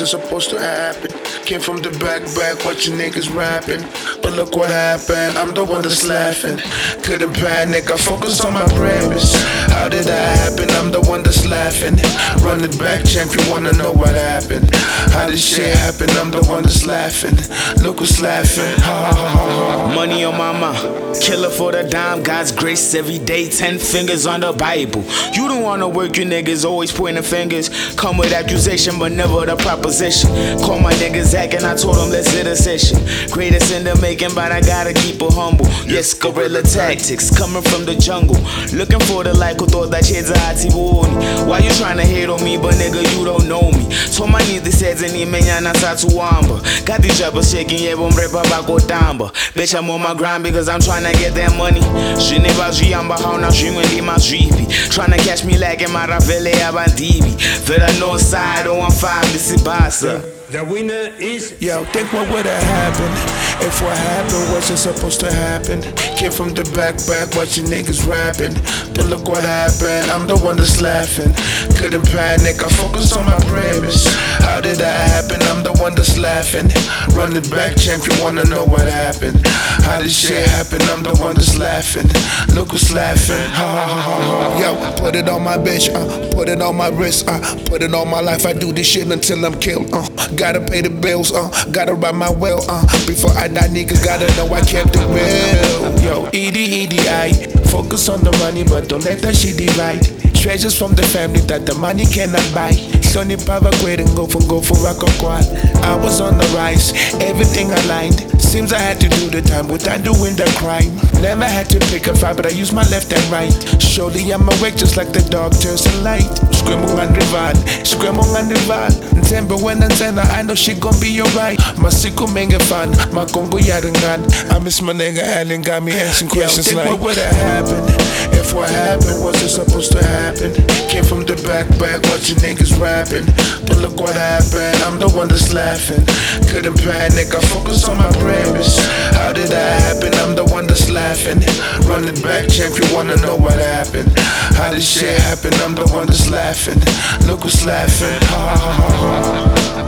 wasn't supposed to happen. Came from the back, watching niggas rapping. But look what happened, I'm the one that's laughing. Couldn't panic, I focused on my premise. How did that happen? I'm the one that's laughing. Run it back, champ, you wanna know what happened? How did shit happen? I'm the one that's laughing. Look who's laughing. Ha ha ha ha. Money on my mind, killer for the dime. God's grace every day, 10 fingers on the Bible. You don't wanna work, you niggas always pointing fingers. Come with accusation, but never the proposition. Call my niggas acting, I told them let's hit a session. Greatest in the making, but I gotta keep it humble. Yes, guerrilla tactics, coming from the jungle. Looking for the light, who thought that shit's a hati woni. Why you tryna hate on me, but nigga, you don't know me. So my niggas says any menyana tatuamba. Got these rappers shaking, yeah, but repa bako tamba. Bitch, I'm on my grind because I'm tryna get that money. Shineba jiamba, how now shingwendi my drippy. Tryna catch me like in my ravele abandibi. Further north side, 015, this is Basa. The winner is. Yo, think what would've happened if what happened wasn't supposed to happen. Came from the back, watching niggas rapping. But look what happened, I'm the one that's laughing. Couldn't panic, I focused on my premise. How did that happen? I'm the one that's laughing. Run it back, champ, you wanna know what happened? How did shit happen? I'm the one that's laughing. Look who's laughing. Ha ha ha ha. Yo, put it on my bitch, put it on my wrist, put it on my life. I do this shit until I'm killed, Gotta pay the bills, gotta ride my well, before I die, niggas gotta know I kept it real. Yo, EDI, focus on the money, but don't let that shit divide. Treasures from the family that the money cannot buy. Sonny Pava quit and go for rock or quad. I was on the rise, everything aligned. Seems I had to do the time without doing the crime. Never had to pick a fight, but I used my left and right. Surely I'm awake just like the dog turns the light. Scramble and rival, scramble and rival. Ntembe when I know she gon' be alright. Masiku menge fan, makongo yaringan. I miss my nigga Allen, got me asking questions like what would've happened if what happened wasn't supposed to happen. Came from the back, watching niggas rapping. But look what happened, I'm the one that's laughing. Couldn't panic, I focused on my premise. How did that happen? I'm the one that's laughing. Run it back, champ, you wanna know what happened? How did shit happen? I'm the one that's laughing. Look who's laughing. Ha ha ha ha.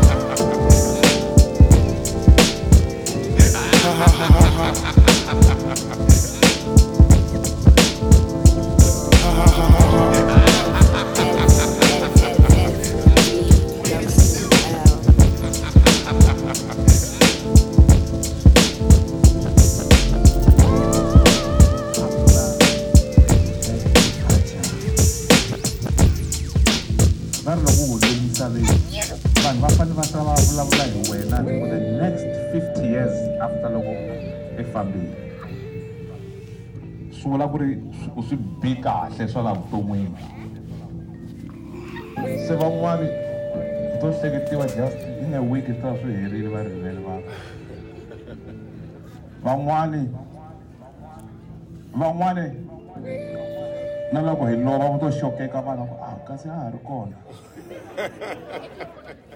Vanhu va fanele va sala va vulavula hi wena for the next 50 years after loko I fambile. Swi vula ku ri u swi bi kahle swa laha vuton'wini. Se van'wani to hleketiwa just in a week ta swi herile va rivele va. Van'wani na loko hi lova va to xokeka vana ku kasi a ha ri kona.